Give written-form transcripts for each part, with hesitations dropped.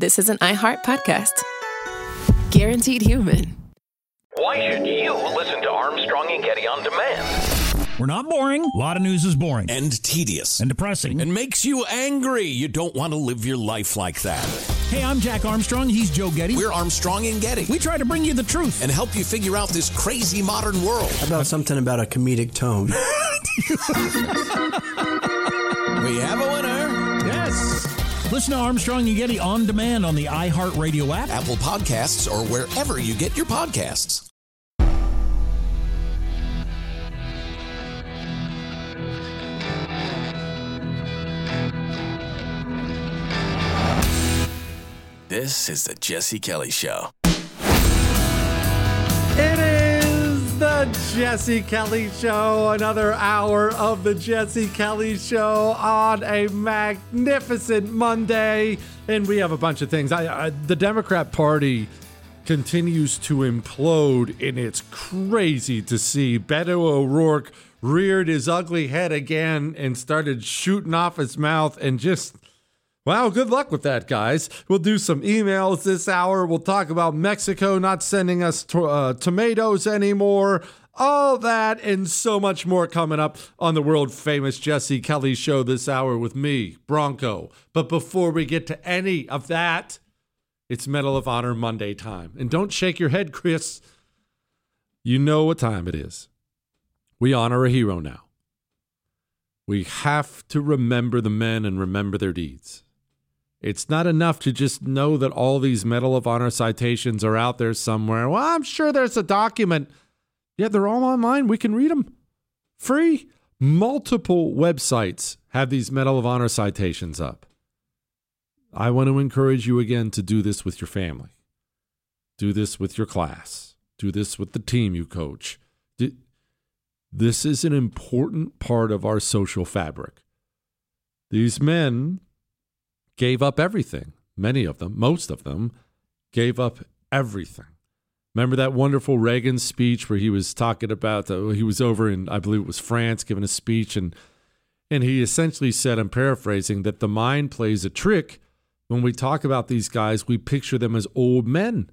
this is an iHeart podcast. Guaranteed human. Why should you listen to Armstrong and Getty on demand? We're not boring. A lot of news is boring. And tedious. And depressing. And makes you angry. You don't want to live your life like that. Hey, I'm Jack Armstrong. He's Joe Getty. We're Armstrong and Getty. We try to bring you the truth. And help you figure out this crazy modern world. How about something about a comedic tone? We have a winner. Yes. Listen to Armstrong and Getty on demand on the iHeartRadio app, Apple Podcasts, or wherever you get your podcasts. This is the Jesse Kelly Show. It is the Jesse Kelly Show, another hour of the Jesse Kelly Show on a magnificent Monday. And we have a bunch of things. The Democrat Party continues to implode, and it's crazy to see. Beto O'Rourke reared his ugly head again and started shooting off his mouth and just... Wow, good luck with that, guys. We'll do some emails this hour. We'll talk about Mexico not sending us tomatoes anymore. All that and so much more coming up on the world-famous Jesse Kelly Show this hour with me, Bronco. But before we get to any of that, it's Medal of Honor Monday time. And don't shake your head, Chris. You know what time it is. We honor a hero now. We have to remember the men and remember their deeds. It's not enough to just know that all these Medal of Honor citations are out there somewhere. Well, I'm sure there's a document. Yeah, they're all online. We can read them. Free. Multiple websites have these Medal of Honor citations up. I want to encourage you again to do this with your family. Do this with your class. Do this with the team you coach. This is an important part of our social fabric. These men gave up everything. Many of them, most of them, gave up everything. Remember that wonderful Reagan speech where he was talking about, he was over in, I believe it was France, giving a speech, and he essentially said, I'm paraphrasing, that the mind plays a trick. When we talk about these guys, we picture them as old men.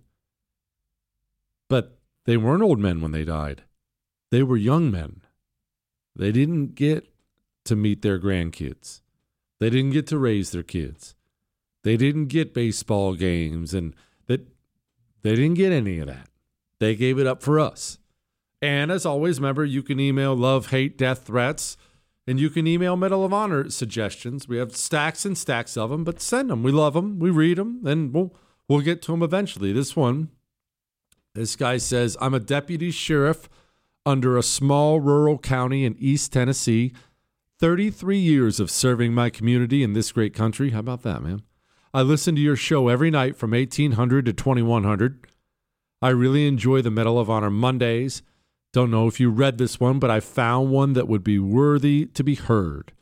But they weren't old men when they died. They were young men. They didn't get to meet their grandkids. They didn't get to raise their kids. They didn't get baseball games, and they didn't get any of that. They gave it up for us. And as always, remember, you can email love, hate, death threats, and you can email Medal of Honor suggestions. We have stacks and stacks of them, but send them. We love them. We read them, and we'll get to them eventually. This guy says, I'm a deputy sheriff under a small rural county in East Tennessee. 33 years of serving my community in this great country. How about that, man? I listen to your show every night from 1800 to 2100. I really enjoy the Medal of Honor Mondays. Don't know if you read this one, but I found one that would be worthy to be heard.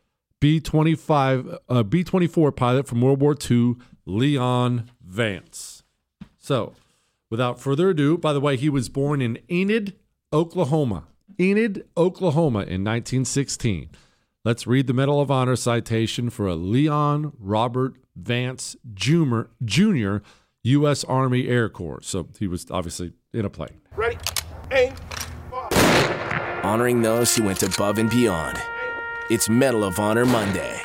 B-24 pilot from World War II, Leon Vance. So, without further ado, by the way, he was born in Enid, Oklahoma. Enid, Oklahoma in 1916. Let's read the Medal of Honor citation for a Leon Robert Vance Jr., U.S. Army Air Corps. So he was obviously in a plane. Ready, aim, fire. Honoring those who went above and beyond. It's Medal of Honor Monday.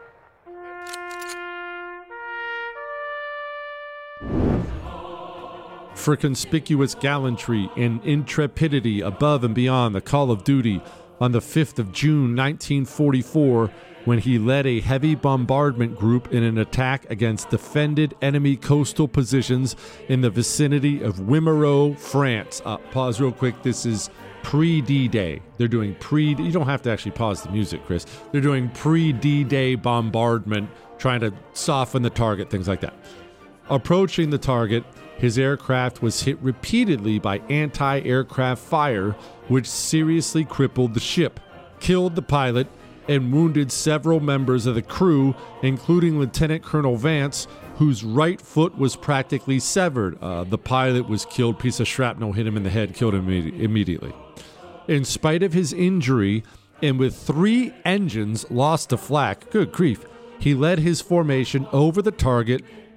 For conspicuous gallantry and intrepidity above and beyond the call of duty on the 5th of June, 1944, when he led a heavy bombardment group in an attack against defended enemy coastal positions in the vicinity of Wimereux, France. Pause real quick. This is pre-D-Day. They're doing you don't have to actually pause the music, Chris. They're doing pre-D-Day bombardment, trying to soften the target, things like that. Approaching the target, his aircraft was hit repeatedly by anti-aircraft fire, which seriously crippled the ship, killed the pilot, and wounded several members of the crew, including Lieutenant Colonel Vance, whose right foot was practically severed. The pilot was killed. Piece of shrapnel hit him in the head, killed him immediately. In spite of his injury, and with 3 engines lost to flak, good grief, he led his formation over the target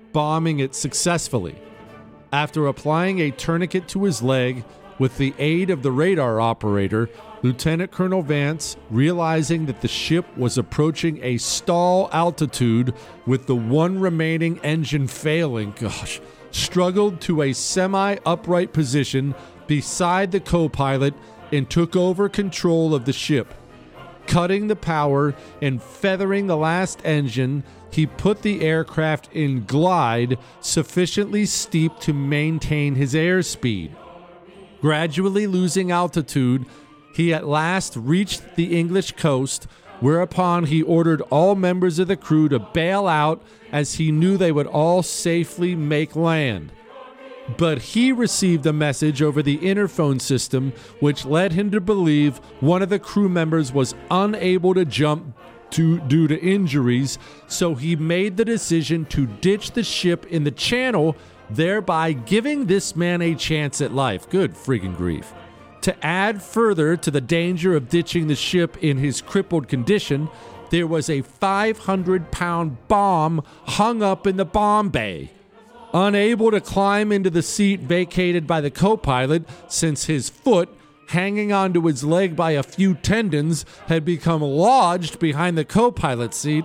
bombing it successfully. After applying a tourniquet to his leg with the aid of the radar operator, Lieutenant Colonel Vance, realizing that the ship was approaching a stall altitude with the one remaining engine failing, struggled to a semi-upright position beside the co-pilot and took over control of the ship. Cutting the power and feathering the last engine, he put the aircraft in glide sufficiently steep to maintain his airspeed. Gradually losing altitude, he at last reached the English coast, whereupon he ordered all members of the crew to bail out as he knew they would all safely make land. But he received a message over the interphone system which led him to believe one of the crew members was unable to jump due to injuries, so he made the decision to ditch the ship in the channel, thereby giving this man a chance at life. Good friggin' grief. To add further to the danger of ditching the ship in his crippled condition, there was a 500-pound bomb hung up in the bomb bay. Unable to climb into the seat vacated by the co-pilot, since his foot, hanging onto his leg by a few tendons, had become lodged behind the co-pilot seat,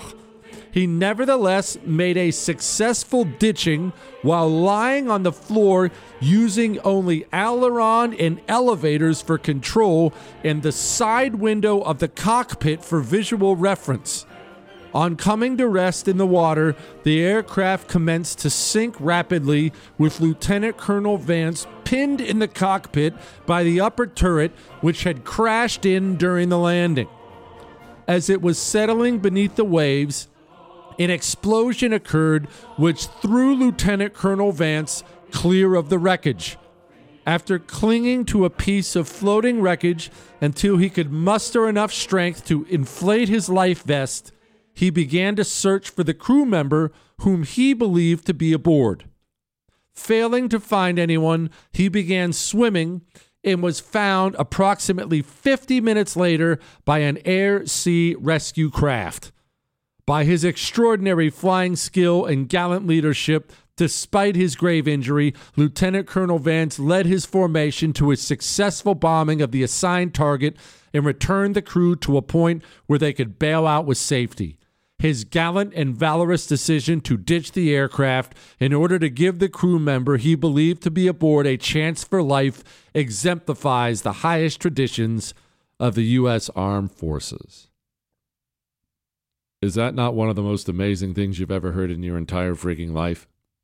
he nevertheless made a successful ditching while lying on the floor using only aileron and elevators for control and the side window of the cockpit for visual reference. On coming to rest in the water, the aircraft commenced to sink rapidly, with Lieutenant Colonel Vance pinned in the cockpit by the upper turret, which had crashed in during the landing. As it was settling beneath the waves, an explosion occurred which threw Lieutenant Colonel Vance clear of the wreckage. After clinging to a piece of floating wreckage until he could muster enough strength to inflate his life vest, he began to search for the crew member whom he believed to be aboard. Failing to find anyone, he began swimming and was found approximately 50 minutes later by an air-sea rescue craft. By his extraordinary flying skill and gallant leadership, despite his grave injury, Lieutenant Colonel Vance led his formation to a successful bombing of the assigned target and returned the crew to a point where they could bail out with safety. His gallant and valorous decision to ditch the aircraft in order to give the crew member he believed to be aboard a chance for life exemplifies the highest traditions of the U.S. Armed Forces. Is that not one of the most amazing things you've ever heard in your entire freaking life?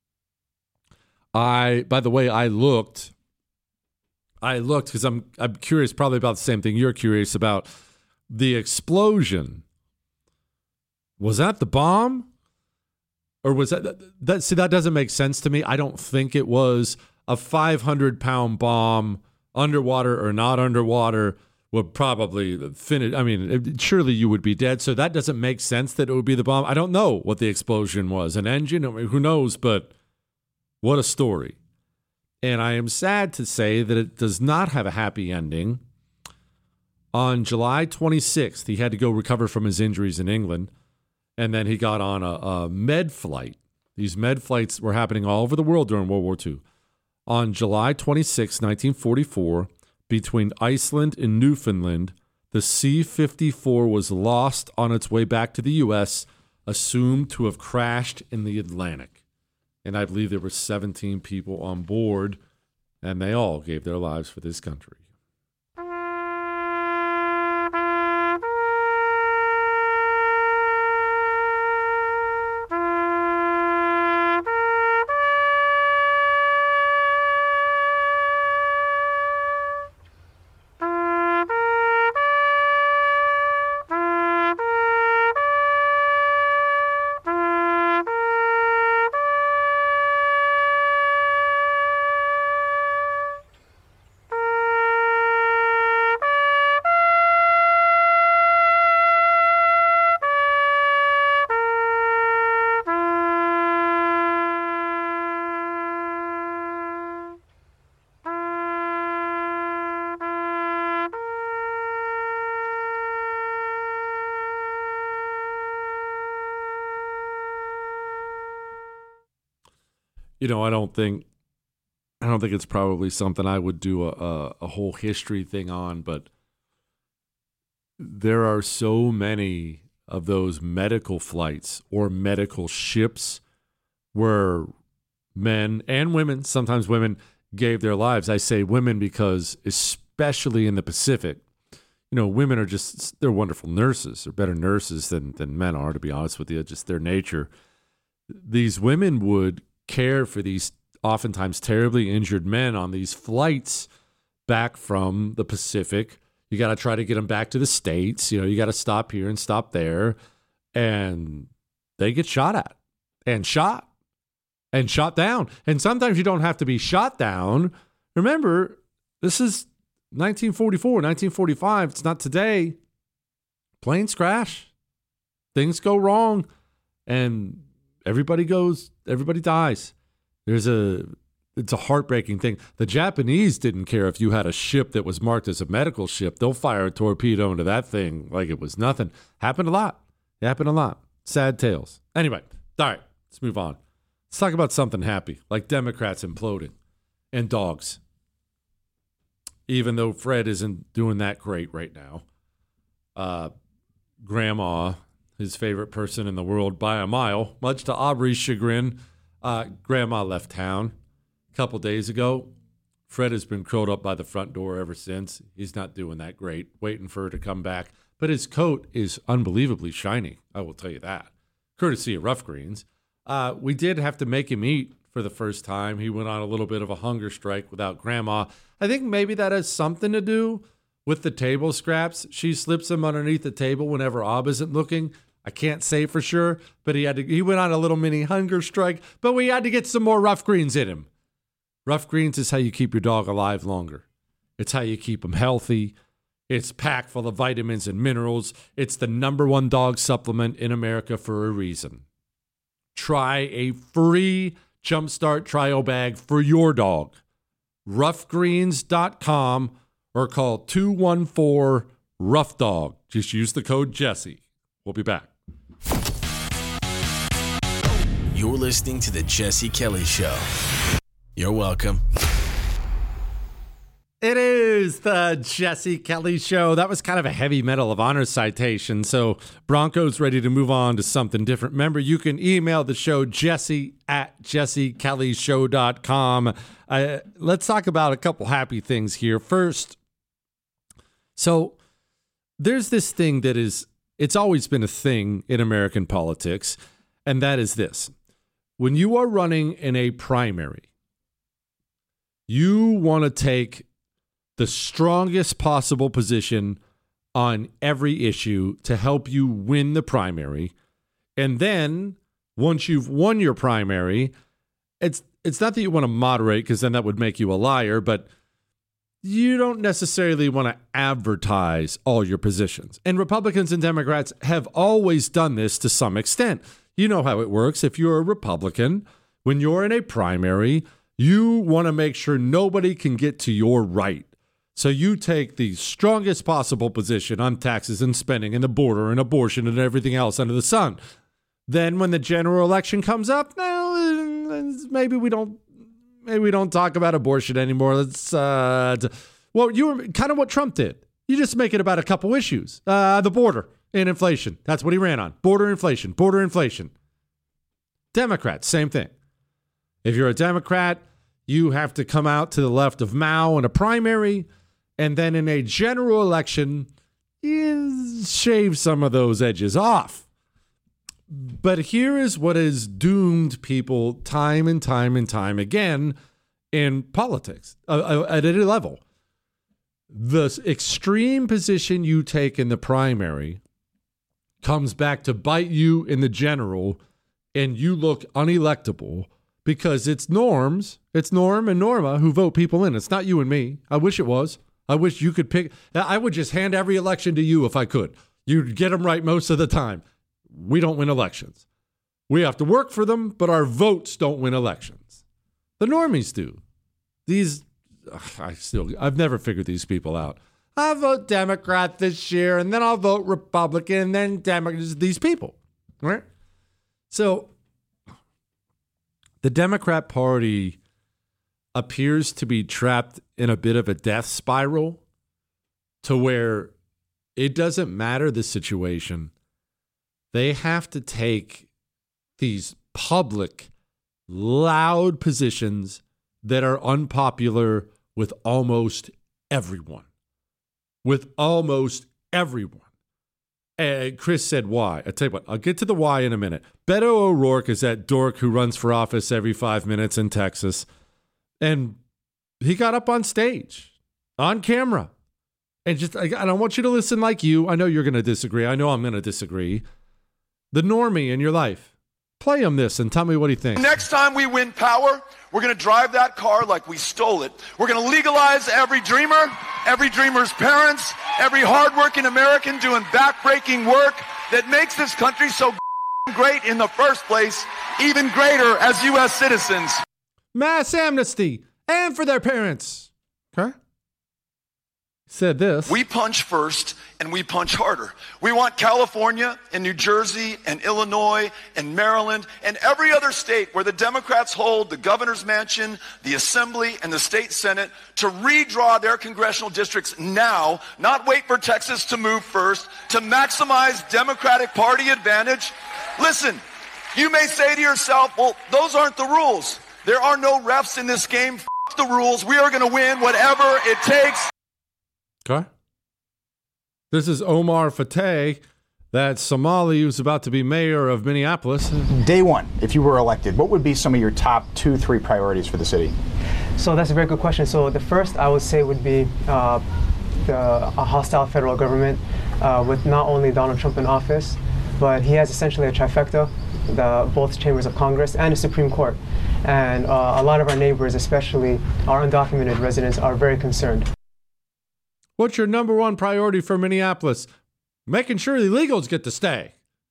By the way, I looked because I'm curious probably about the same thing you're curious about. The explosion. Was that the bomb? Or was that see, that doesn't make sense to me. I don't think it was a 500-pound bomb, underwater or not underwater, would probably finish. I mean, surely you would be dead. So that doesn't make sense that it would be the bomb. I don't know what the explosion was. An engine? I mean, who knows? But what a story. And I am sad to say that it does not have a happy ending. On July 26th, he had to go recover from his injuries in England. And then he got on a med flight. These med flights were happening all over the world during World War II. On July 26, 1944, between Iceland and Newfoundland, the C-54 was lost on its way back to the U.S., assumed to have crashed in the Atlantic. And I believe there were 17 people on board, and they all gave their lives for this country. I don't think it's probably something I would do a whole history thing on, but there are so many of those medical flights or medical ships where men and women, sometimes women, gave their lives. I say women because especially in the Pacific, women are they're wonderful nurses. They're better nurses than men are, to be honest with you, just their nature. These women would care for these oftentimes terribly injured men on these flights back from the Pacific. You got to try to get them back to the States. You got to stop here and stop there. And they get shot at and shot down. And sometimes you don't have to be shot down. Remember, this is 1944, 1945. It's not today. Planes crash. Things go wrong. And everybody dies. It's a heartbreaking thing. The Japanese didn't care if you had a ship that was marked as a medical ship. They'll fire a torpedo into that thing like it was nothing. Happened a lot. Sad tales. Anyway, all right, let's move on. Let's talk about something happy, like Democrats imploding and dogs. Even though Fred isn't doing that great right now. Grandma, his favorite person in the world by a mile, much to Aubrey's chagrin, Grandma left town a couple days ago. Fred has been curled up by the front door ever since. He's not doing that great, waiting for her to come back. But his coat is unbelievably shiny, I will tell you that, courtesy of Rough Greens. We did have to make him eat for the first time. He went on a little bit of a hunger strike without Grandma. I think maybe that has something to do with the table scraps. She slips him underneath the table whenever Ob isn't looking. I can't say for sure, but he went on a little mini hunger strike, but we had to get some more Rough Greens in him. Rough Greens is how you keep your dog alive longer. It's how you keep him healthy. It's packed full of vitamins and minerals. It's the #1 dog supplement in America for a reason. Try a free Jumpstart trial bag for your dog. roughgreens.com or call 214-ROUGH-DOG. Just use the code Jesse. We'll be back. You're listening to The Jesse Kelly Show. You're welcome. It is the Jesse Kelly Show. That was kind of a heavy Medal of Honor citation, so Bronco's ready to move on to something different. Remember, you can email the show, jesse@jessekellyshow.com. Let's talk about a couple happy things here. First, so there's this thing that it's always been a thing in American politics, and that is this. When you are running in a primary, you want to take the strongest possible position on every issue to help you win the primary. And then once you've won your primary, it's not that you want to moderate, because then that would make you a liar, but you don't necessarily want to advertise all your positions. And Republicans and Democrats have always done this to some extent. You know how it works. If you're a Republican, when you're in a primary, you want to make sure nobody can get to your right. So you take the strongest possible position on taxes and spending and the border and abortion and everything else under the sun. Then when the general election comes up, maybe we don't talk about abortion anymore. You were kind of what Trump did. You just make it about a couple issues. The border and inflation. That's what he ran on. Border inflation. Democrats, same thing. If you're a Democrat, you have to come out to the left of Mao in a primary, and then in a general election, you shave some of those edges off. But here is what has doomed people time and time again in politics at any level. The extreme position you take in the primary comes back to bite you in the general, and you look unelectable because it's Norm and Norma who vote people in. It's not you and me. I wish it was. I wish you could pick. I would just hand every election to you if I could. You'd get them right most of the time. We don't win elections. We have to work for them, but our votes don't win elections. The normies do. I've never figured these people out. I'll vote Democrat this year, and then I'll vote Republican, and then Democrat. These people, right? So The Democrat Party appears to be trapped in a bit of a death spiral to where it doesn't matter the situation. They have to take these public, loud positions that are unpopular with almost everyone. With almost everyone. And Chris said why. I tell you what, I'll get to the why in a minute. Beto O'Rourke is that dork who runs for office every 5 minutes in Texas. And he got up on stage, on camera. And just, I don't want you to listen like you. I know you're going to disagree. I know I'm going to disagree. The normie in your life. Play him this and tell me what he thinks. Next time we win power, we're going to drive that car like we stole it. We're going to legalize every dreamer's parents, every hardworking American doing backbreaking work that makes this country so great in the first place, even greater as U.S. citizens. Mass amnesty, and for their parents. Okay? Said this. We punch first and we punch harder. We want California and New Jersey and Illinois and Maryland and every other state where the Democrats hold the governor's mansion, the assembly, and the state senate to redraw their congressional districts now, not wait for Texas to move first, to maximize Democratic Party advantage. Listen, you may say to yourself, well, those aren't the rules. There are no refs in this game. F*** the rules. We are going to win whatever it takes. Okay. This is Omar Fateh, that Somali who's about to be mayor of Minneapolis. Day one, if you were elected, what would be some of your top 2-3 priorities for the city? So that's a very good question. So the first I would say would be a hostile federal government with not only Donald Trump in office, but he has essentially a trifecta, both chambers of Congress and the Supreme Court. And a lot of our neighbors, especially our undocumented residents, are very concerned. What's your number one priority for Minneapolis? Making sure the illegals get to stay.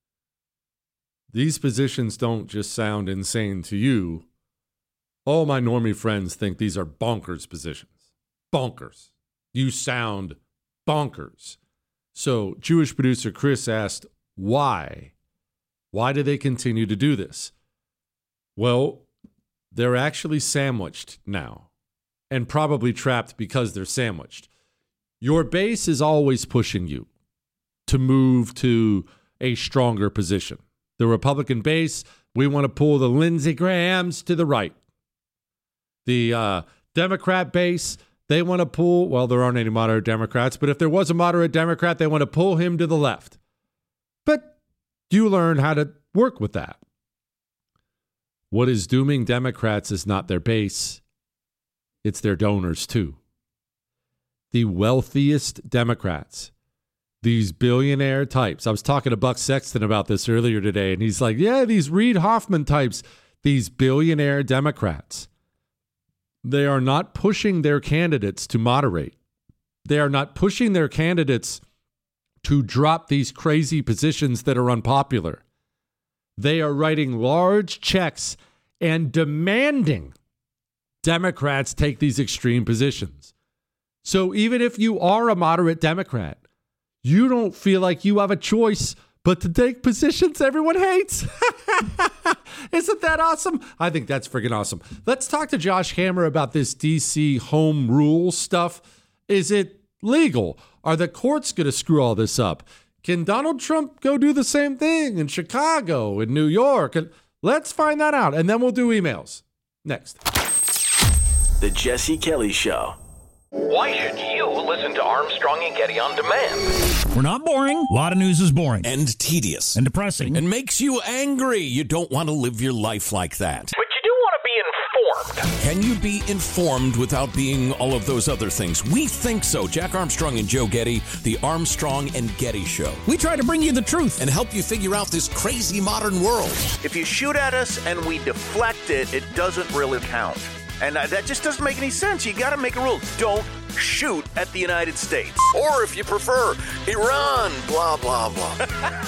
These positions don't just sound insane to you. All my normie friends think these are bonkers positions. Bonkers. You sound bonkers. So Jewish producer Chris asked, why? Why do they continue to do this? Well, they're actually sandwiched now, and probably trapped because they're sandwiched. Your base is always pushing you to move to a stronger position. The Republican base, we want to pull the Lindsey Grahams to the right. The Democrat base, they want to pull, well, there aren't any moderate Democrats, but if there was a moderate Democrat, they want to pull him to the left. But you learn how to work with that. What is dooming Democrats is not their base, it's their donors too. The wealthiest Democrats, these billionaire types. I was talking to Buck Sexton about this earlier today, and he's like, yeah, these Reid Hoffman types, these billionaire Democrats, they are not pushing their candidates to moderate. They are not pushing their candidates to drop these crazy positions that are unpopular. They are writing large checks and demanding Democrats take these extreme positions. So even if you are a moderate Democrat, you don't feel like you have a choice but to take positions everyone hates. Isn't that awesome? I think that's friggin' awesome. Let's talk to Josh Hammer about this DC home rule stuff. Is it legal? Are the courts going to screw all this up? Can Donald Trump go do the same thing in Chicago, in New York? And let's find that out, and then we'll do emails. Next. The Jesse Kelly Show. Why should you listen to Armstrong and Getty on demand? We're not boring. A lot of news is boring. And tedious. And depressing. And makes you angry. You don't want to live your life like that. But you do want to be informed. Can you be informed without being all of those other things? We think so. Jack Armstrong and Joe Getty, the Armstrong and Getty Show. We try to bring you the truth. And help you figure out this crazy modern world. If you shoot at us and we deflect it, it doesn't really count. And that just doesn't make any sense. You got to make a rule. Don't shoot at the United States. Or if you prefer, Iran, blah, blah, blah.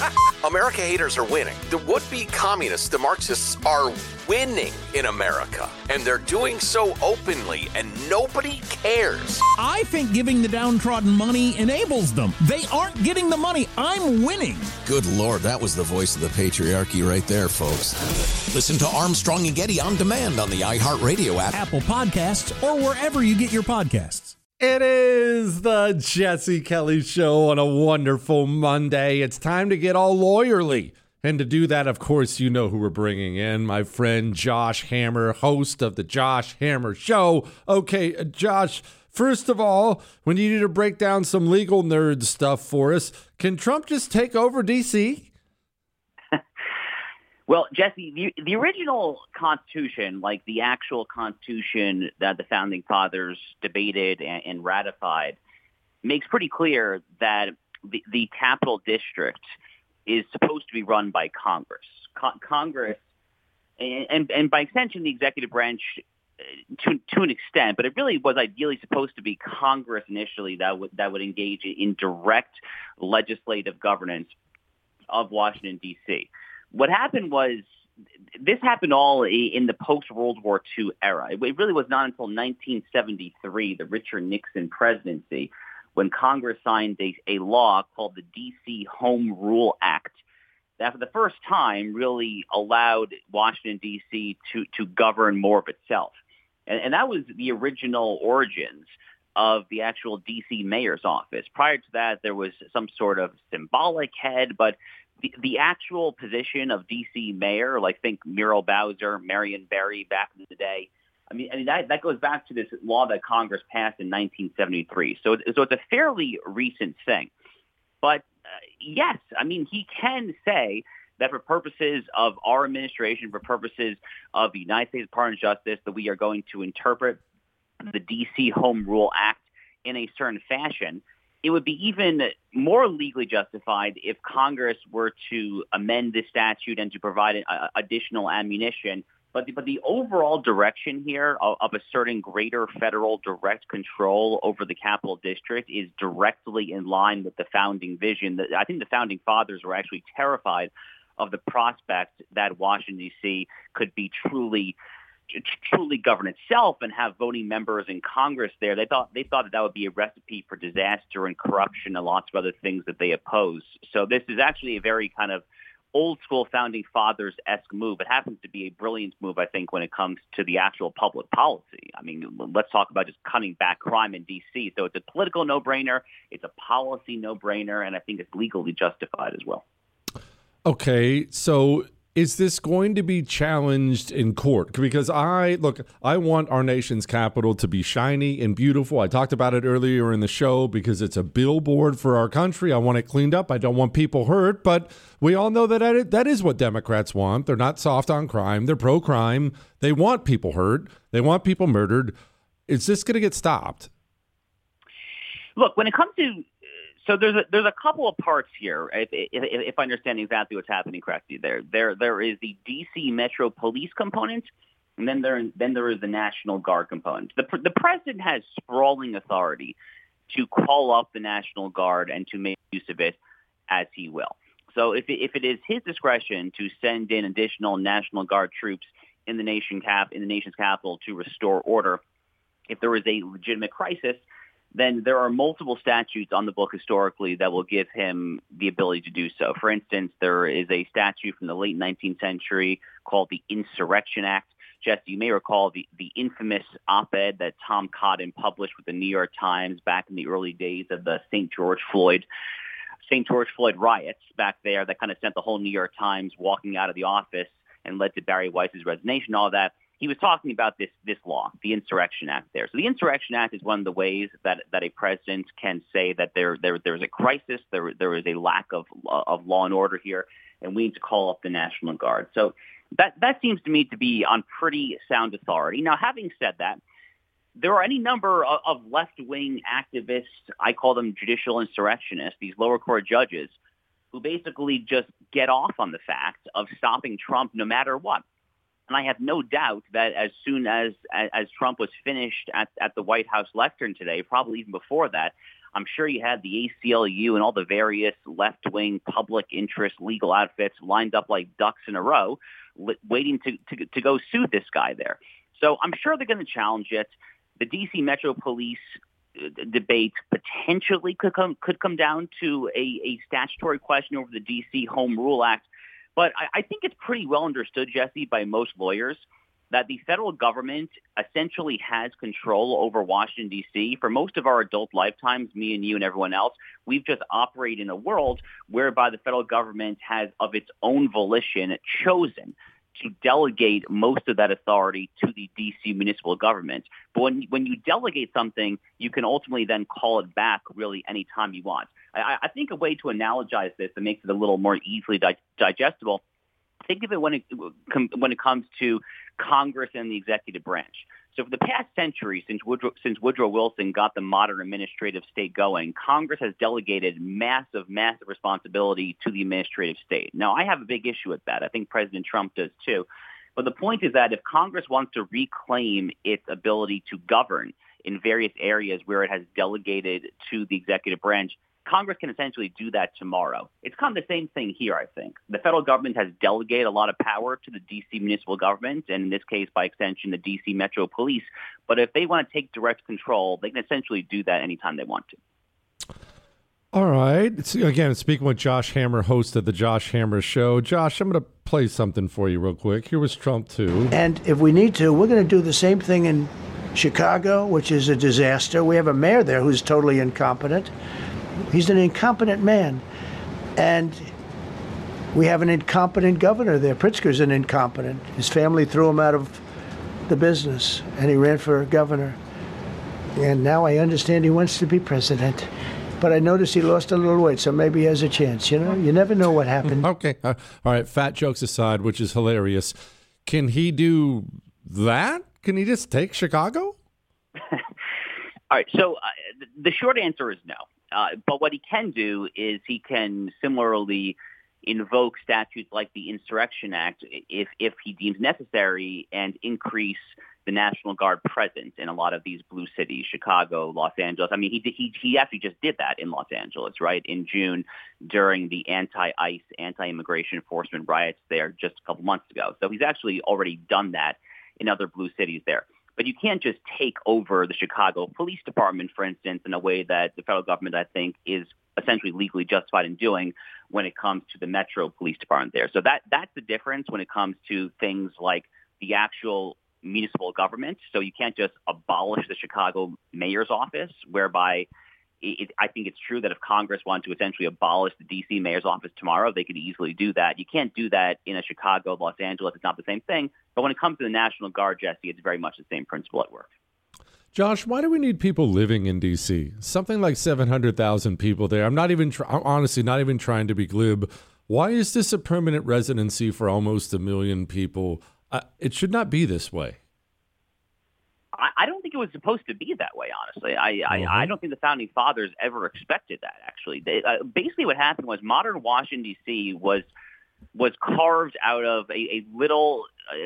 America haters are winning. The would-be communists, the Marxists, are winning in America. And they're doing so openly, and nobody cares. I think giving the downtrodden money enables them. They aren't getting the money. I'm winning. Good Lord, that was the voice of the patriarchy right there, folks. Listen to Armstrong and Getty on demand on the iHeartRadio app, Apple Podcasts, or wherever you get your podcasts. It is the Jesse Kelly Show on a wonderful Monday. It's time to get all lawyerly. And to do that, of course, you know who we're bringing in. My friend Josh Hammer, host of the Josh Hammer Show. Okay, Josh, first of all, we need you to break down some legal nerd stuff for us. Can Trump just take over D.C.? Well, Jesse, the original Constitution, like the actual Constitution that the Founding Fathers debated and ratified, makes pretty clear that the Capital District is supposed to be run by Congress. Congress, and by extension, the executive branch to an extent, but it really was ideally supposed to be Congress initially that would engage in direct legislative governance of Washington, D.C. What happened was, this happened all in the post-World War II era. It really was not until 1973, the Richard Nixon presidency, when Congress signed a law called the D.C. Home Rule Act that for the first time really allowed Washington, D.C. to govern more of itself. And that was the original origins of the actual D.C. mayor's office. Prior to that, there was some sort of symbolic head, but the actual position of D.C. mayor, like think Muriel Bowser, Marion Barry back in the day, I mean that goes back to this law that Congress passed in 1973. So it's a fairly recent thing. But yes, I mean, he can say that for purposes of our administration, for purposes of the United States Department of Justice, that we are going to interpret the D.C. Home Rule Act in a certain fashion. It would be even more legally justified if Congress were to amend this statute and to provide additional ammunition. But the overall direction here of asserting greater federal direct control over the Capital District is directly in line with the founding vision. I think the founding fathers were actually terrified of the prospect that Washington, D.C. could be truly govern itself and have voting members in Congress there. They thought that would be a recipe for disaster and corruption and lots of other things that they oppose. So this is actually a very kind of old school founding fathers-esque move. It happens to be a brilliant move, I think, when it comes to the actual public policy. I mean, let's talk about just cutting back crime in D.C. So it's a political no-brainer, it's a policy no-brainer, and I think it's legally justified as well. Okay, so is this going to be challenged in court? Because I want our nation's capital to be shiny and beautiful. I talked about it earlier in the show because it's a billboard for our country. I want it cleaned up. I don't want people hurt. But we all know that is what Democrats want. They're not soft on crime. They're pro-crime. They want people hurt. They want people murdered. Is this going to get stopped? Look, when it comes to So there's a couple of parts here, if I understand exactly what's happening correctly. There is the D.C. Metro Police component, and then there is the National Guard component. The president has sprawling authority to call up the National Guard and to make use of it as he will. So if it is his discretion to send in additional National Guard troops in the nation's capital to restore order, if there is a legitimate crisis, then there are multiple statutes on the book historically that will give him the ability to do so. For instance, there is a statute from the late 19th century called the Insurrection Act. Jesse, you may recall the infamous op-ed that Tom Cotton published with the New York Times back in the early days of the St. George Floyd riots back there that kind of sent the whole New York Times walking out of the office and led to Barry Weiss's resignation, all that. He was talking about this law, the Insurrection Act there. So the Insurrection Act is one of the ways that a president can say that there is a crisis, there is a lack of law and order here, and we need to call up the National Guard. So that seems to me to be on pretty sound authority. Now, having said that, there are any number of left-wing activists, I call them judicial insurrectionists, these lower court judges, who basically just get off on the fact of stopping Trump no matter what. And I have no doubt that as soon as Trump was finished at the White House lectern today, probably even before that, I'm sure you had the ACLU and all the various left-wing public interest legal outfits lined up like ducks in a row, waiting to go sue this guy there. So I'm sure they're going to challenge it. The D.C. Metro Police debate potentially could come down to a statutory question over the D.C. Home Rule Act. But I think it's pretty well understood, Jesse, by most lawyers that the federal government essentially has control over Washington, D.C. For most of our adult lifetimes, me and you and everyone else, we've just operated in a world whereby the federal government has, of its own volition, chosen to delegate most of that authority to the D.C. municipal government. But when you delegate something, you can ultimately then call it back really any time you want. I think a way to analogize this that makes it a little more easily digestible, think of it when it comes to Congress and the executive branch. So for the past century, since Woodrow Wilson got the modern administrative state going, Congress has delegated massive responsibility to the administrative state. Now, I have a big issue with that. I think President Trump does too. But the point is that if Congress wants to reclaim its ability to govern in various areas where it has delegated to the executive branch, Congress can essentially do that tomorrow. It's kind of the same thing here, I think. The federal government has delegated a lot of power to the D.C. municipal government, and in this case, by extension, the D.C. Metro Police. But if they want to take direct control, they can essentially do that anytime they want to. All right. Again, speaking with Josh Hammer, host of the Josh Hammer Show. Josh, I'm going to play something for you real quick. Here was Trump, too. And if we need to, we're going to do the same thing in Chicago, which is a disaster. We have a mayor there who's totally incompetent. He's an incompetent man. And we have an incompetent governor there. Pritzker's an incompetent. His family threw him out of the business, and he ran for governor. And now I understand he wants to be president. But I noticed he lost a little weight, so maybe he has a chance. You know, you never know what happened. Okay. All right. Fat jokes aside, which is hilarious. Can he do that? Can he just take Chicago? All right. So the short answer is no. But what he can do is he can similarly invoke statutes like the Insurrection Act if he deems necessary and increase the National Guard presence in a lot of these blue cities, Chicago, Los Angeles. I mean, he actually just did that in Los Angeles, right, in June during the anti-ICE, anti-immigration enforcement riots there just a couple months ago. So he's actually already done that in other blue cities there. But you can't just take over the Chicago Police Department, for instance, in a way that the federal government, I think, is essentially legally justified in doing when it comes to the Metro Police Department there. So that's the difference when it comes to things like the actual municipal government. So you can't just abolish the Chicago mayor's office, whereby I think it's true that if Congress wanted to essentially abolish the D.C. mayor's office tomorrow, they could easily do that. You can't do that in a Chicago, Los Angeles. It's not the same thing. But when it comes to the National Guard, Jesse, it's very much the same principle at work. Josh, why do we need people living in D.C.? Something like 700,000 people there. I'm not even, honestly, not even trying to be glib. Why is this a permanent residency for almost 1 million people? It should not be this way. I don't think it was supposed to be that way, honestly. I don't think the Founding Fathers ever expected that, actually. Basically what happened was modern Washington, D.C. was carved out of a little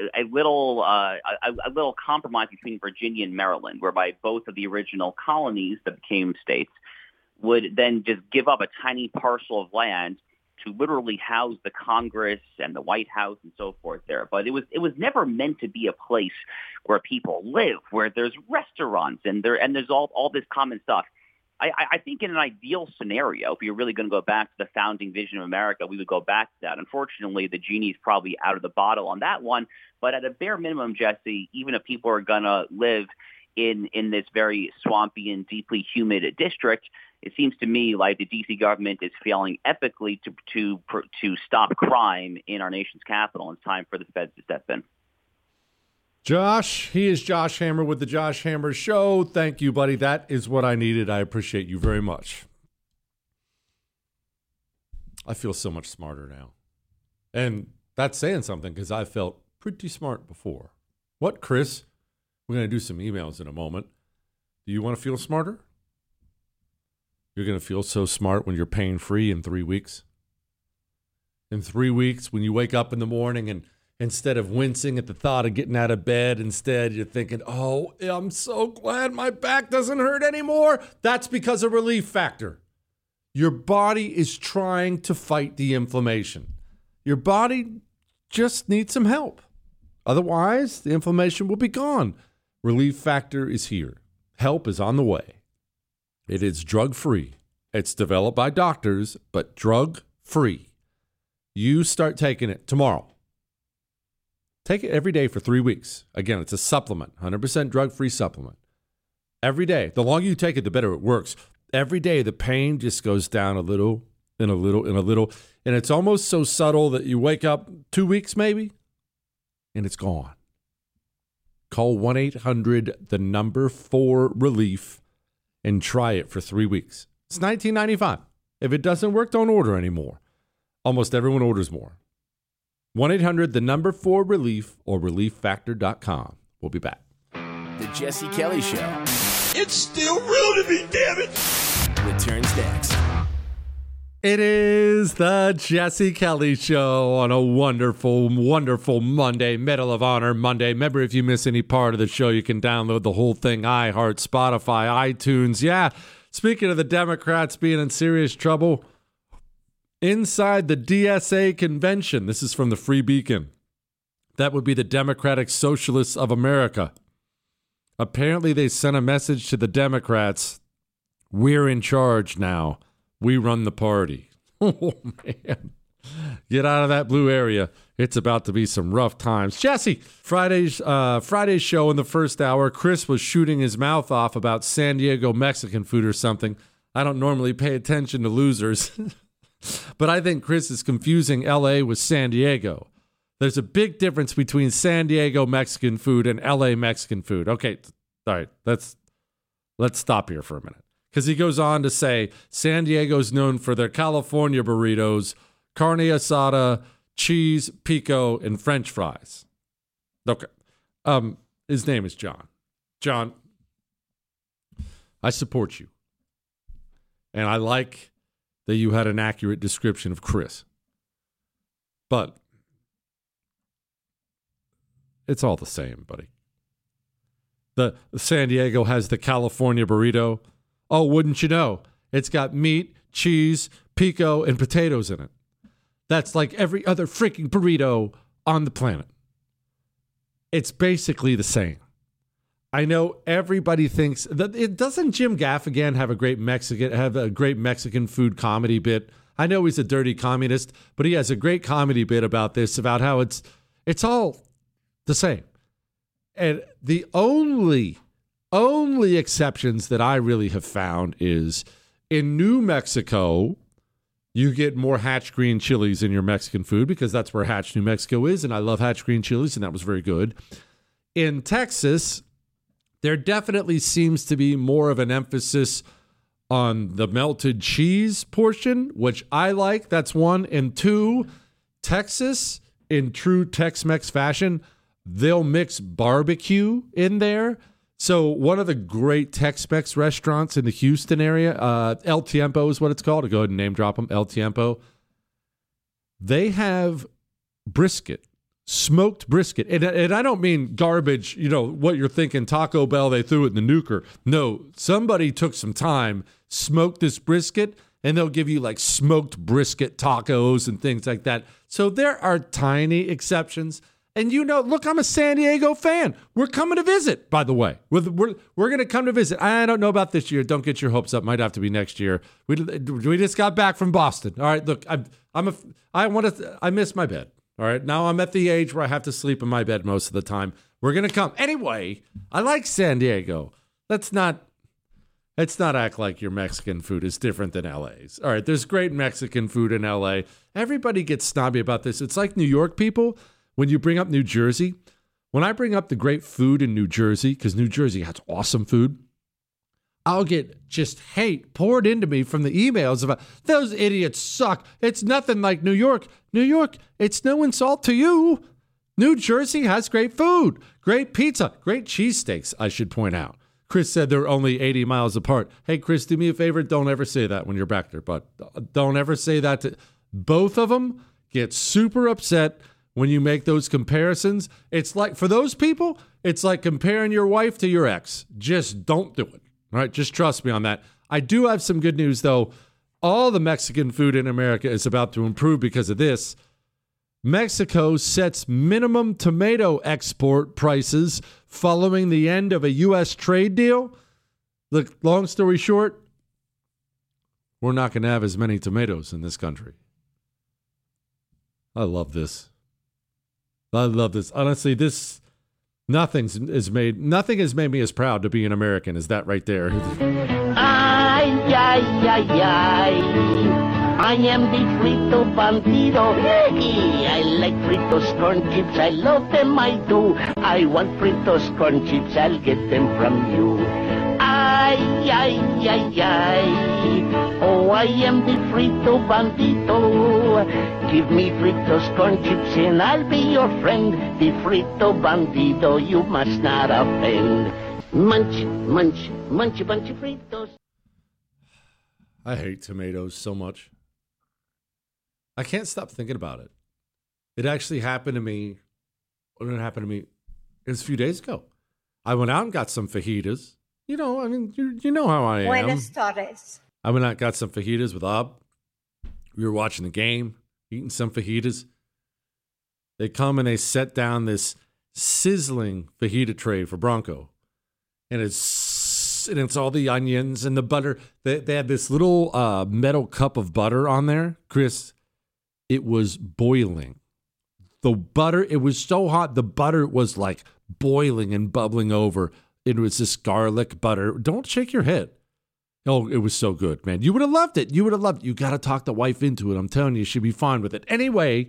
compromise between Virginia and Maryland, whereby both of the original colonies that became states would then just give up a tiny parcel of land to literally house the Congress and the White House and so forth there. But it was never meant to be a place where people live, where there's restaurants and there's all this common stuff. I think in an ideal scenario, if you're really going to go back to the founding vision of America, we would go back to that. Unfortunately, the genie's probably out of the bottle on that one. But at a bare minimum, Jesse, even if people are going to live in this very swampy and deeply humid district, it seems to me like the D.C. government is failing epically to stop crime in our nation's capital. It's time for the feds to step in. Josh, he is Josh Hammer with the Josh Hammer Show. Thank you, buddy. That is what I needed. I appreciate you very much. I feel so much smarter now. And that's saying something because I felt pretty smart before. What, Chris? We're going to do some emails in a moment. Do you want to feel smarter? You're going to feel so smart when you're pain-free in 3 weeks. In 3 weeks, when you wake up in the morning and Instead of wincing at the thought of getting out of bed, instead you're thinking, oh, I'm so glad my back doesn't hurt anymore. That's because of Relief Factor. Your body is trying to fight the inflammation. Your body just needs some help. Otherwise, the inflammation will be gone. Relief Factor is here. Help is on the way. It is drug-free. It's developed by doctors, but drug-free. You start taking it tomorrow. Take it every day for 3 weeks. Again, it's a supplement, 100% drug-free supplement. Every day. The longer you take it, the better it works. Every day, the pain just goes down a little, and a little, and a little. And it's almost so subtle that you wake up 2 weeks maybe, and it's gone. Call 1-800-4RELIEF and try it for 3 weeks. It's $19.95. If it doesn't work, don't order anymore. Almost everyone orders more. 1-800-4RELIEF or ReliefFactor.com. We'll be back. The Jesse Kelly Show. It's still real to me, damn it! Returns next. It is the Jesse Kelly Show on a wonderful, wonderful Monday, Medal of Honor Monday. Remember, if you miss any part of the show, you can download the whole thing, iHeart, Spotify, iTunes. Yeah, speaking of the Democrats being in serious trouble, inside the DSA convention, this is from the Free Beacon, that would be the Democratic Socialists of America. Apparently, they sent a message to the Democrats, we're in charge now. We run the party. Oh, man. Get out of that blue area. It's about to be some rough times. Jesse, Friday's show in the first hour, Chris was shooting his mouth off about San Diego Mexican food or something. I don't normally pay attention to losers, but I think Chris is confusing L.A. with San Diego. There's a big difference between San Diego Mexican food and L.A. Mexican food. Okay, all right, let's stop here for a minute. Because he goes on to say, San Diego's known for their California burritos, carne asada, cheese, pico, and French fries. Okay. His name is John. John, I support you. And I like that you had an accurate description of Chris. But it's all the same, buddy. The San Diego has the California burrito. Oh, wouldn't you know? It's got meat, cheese, pico, and potatoes in it. That's like every other freaking burrito on the planet. It's basically the same. I know everybody thinks that it doesn't Jim Gaffigan have a great Mexican food comedy bit. I know he's a dirty communist, but he has a great comedy bit about this, about how it's all the same. And the only exceptions that I really have found is in New Mexico, you get more Hatch green chilies in your Mexican food because that's where Hatch, New Mexico is, and I love Hatch green chilies, and that was very good. In Texas, there definitely seems to be more of an emphasis on the melted cheese portion, which I like. That's one. And two, Texas, in true Tex-Mex fashion, they'll mix barbecue in there. So one of the great Tex-Mex restaurants in the Houston area, El Tiempo is what it's called. I'll go ahead and name drop them, El Tiempo. They have brisket, smoked brisket. And I don't mean garbage, what you're thinking, Taco Bell, they threw it in the nuker. No, somebody took some time, smoked this brisket, and they'll give you like smoked brisket tacos and things like that. So there are tiny exceptions. And look, I'm a San Diego fan. We're coming to visit, by the way. We're going to come to visit. I don't know about this year. Don't get your hopes up. Might have to be next year. We just got back from Boston. All right, look, I miss my bed. All right, now I'm at the age where I have to sleep in my bed most of the time. We're going to come. Anyway, I like San Diego. Let's not act like your Mexican food is different than LA's. All right, there's great Mexican food in LA. Everybody gets snobby about this. It's like New York people. When you bring up New Jersey, when I bring up the great food in New Jersey, because New Jersey has awesome food, I'll get just hate poured into me from the emails about those idiots suck. It's nothing like New York. New York, it's no insult to you. New Jersey has great food, great pizza, great cheesesteaks, I should point out. Chris said they're only 80 miles apart. Hey, Chris, do me a favor. Don't ever say that when you're back there, but don't ever say that to both of them. Get super upset when you make those comparisons. It's like, for those people, it's like comparing your wife to your ex. Just don't do it. All right, just trust me on that. I do have some good news, though. All the Mexican food in America is about to improve because of this. Mexico sets minimum tomato export prices following the end of a U.S. trade deal. Look, long story short, we're not going to have as many tomatoes in this country. I love this. Honestly, nothing has made me as proud to be an American as that right there. Ay, ay, ay, ay. I am the frito bandido. I like Fritos corn chips. I love them, I do. I want Fritos corn chips. I'll get them from you. Ay, ay, ay, ay. Oh, I am the frito bandido. Give me Fritos corn chips and I'll be your friend. The frito bandido, you must not offend. Munch, munch, munch a bunch of Fritos. I hate tomatoes so much. I can't stop thinking about it. It actually happened to me. When did it happen to me? It was a few days ago. I went out and got some fajitas. You know, I mean, you know how I am. Buenas tardes. I went out and got some fajitas with Ab. We were watching the game, eating some fajitas. They come and they set down this sizzling fajita tray for Bronco. And it's all the onions and the butter. They had this little metal cup of butter on there. Chris, it was boiling. The butter, it was so hot, the butter was like boiling and bubbling over. It was this garlic butter. Don't shake your head. Oh, it was so good, man. You would have loved it. You got to talk the wife into it. I'm telling you, she'd be fine with it. Anyway,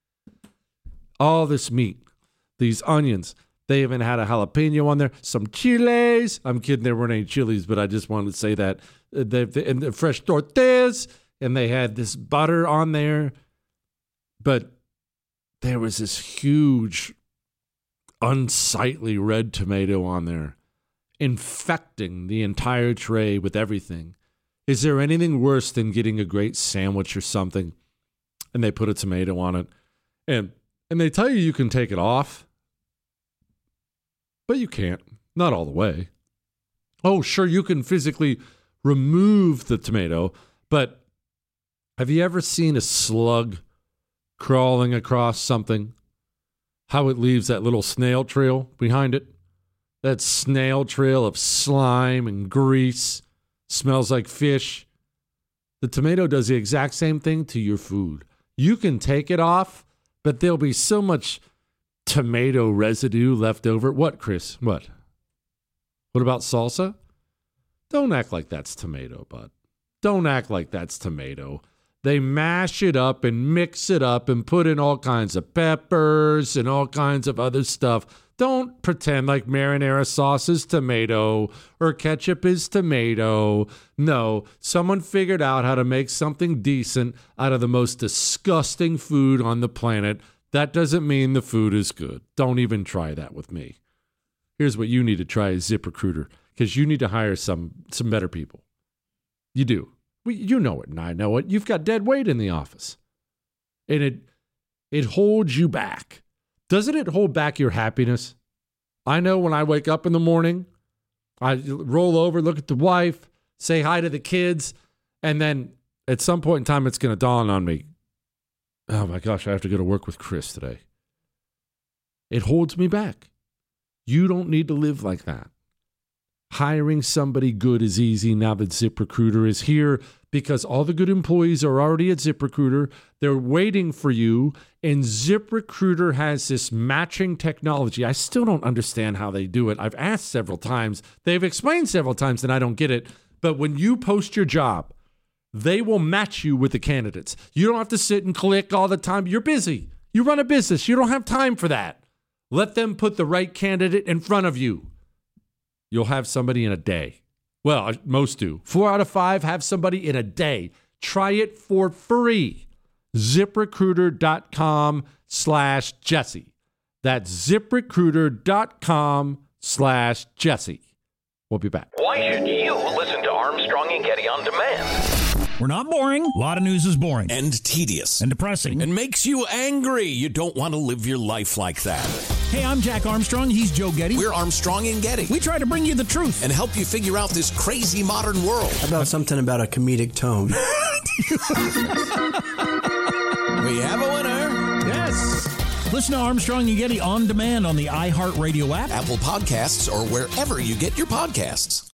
all this meat, these onions, they even had a jalapeno on there, some chiles. I'm kidding, there weren't any chilies, but I just wanted to say that. And the fresh tortillas, and they had this butter on there. But there was this huge, unsightly red tomato on there, infecting the entire tray with everything. Is there anything worse than getting a great sandwich or something, and they put a tomato on it, and they tell you can take it off, but you can't. Not all the way. Oh, sure, you can physically remove the tomato, but have you ever seen a slug crawling across something? How it leaves that little snail trail behind it? That snail trail of slime and grease. Smells like fish. The tomato does the exact same thing to your food. You can take it off, but there'll be so much tomato residue left over. What, Chris? What? What about salsa? Don't act like that's tomato, bud. Don't act like that's tomato. They mash it up and mix it up and put in all kinds of peppers and all kinds of other stuff. Don't pretend like marinara sauce is tomato or ketchup is tomato. No, someone figured out how to make something decent out of the most disgusting food on the planet. That doesn't mean the food is good. Don't even try that with me. Here's what you need to try is ZipRecruiter, because you need to hire some better people. You do. You know it, and I know it. You've got dead weight in the office. And it holds you back. Doesn't it hold back your happiness? I know when I wake up in the morning, I roll over, look at the wife, say hi to the kids, and then at some point in time, it's going to dawn on me, oh my gosh, I have to go to work with Chris today. It holds me back. You don't need to live like that. Hiring somebody good is easy now that ZipRecruiter is here, because all the good employees are already at ZipRecruiter. They're waiting for you, and ZipRecruiter has this matching technology. I still don't understand how they do it. I've asked several times. They've explained several times, and I don't get it. But when you post your job, they will match you with the candidates. You don't have to sit and click all the time. You're busy. You run a business. You don't have time for that. Let them put the right candidate in front of you. You'll have somebody in a day. Well, most do. 4 out of 5 have somebody in a day. Try it for free. ZipRecruiter.com/Jesse. That's ZipRecruiter.com/Jesse. We'll be back. Why should you listen to Armstrong and Getty on demand? We're not boring. A lot of news is boring. And tedious. And depressing. And makes you angry. You don't want to live your life like that. Hey, I'm Jack Armstrong. He's Joe Getty. We're Armstrong and Getty. We try to bring you the truth. And help you figure out this crazy modern world. How about something about a comedic tone? We have a winner. Yes. Listen to Armstrong and Getty on demand on the iHeartRadio app, Apple Podcasts, or wherever you get your podcasts.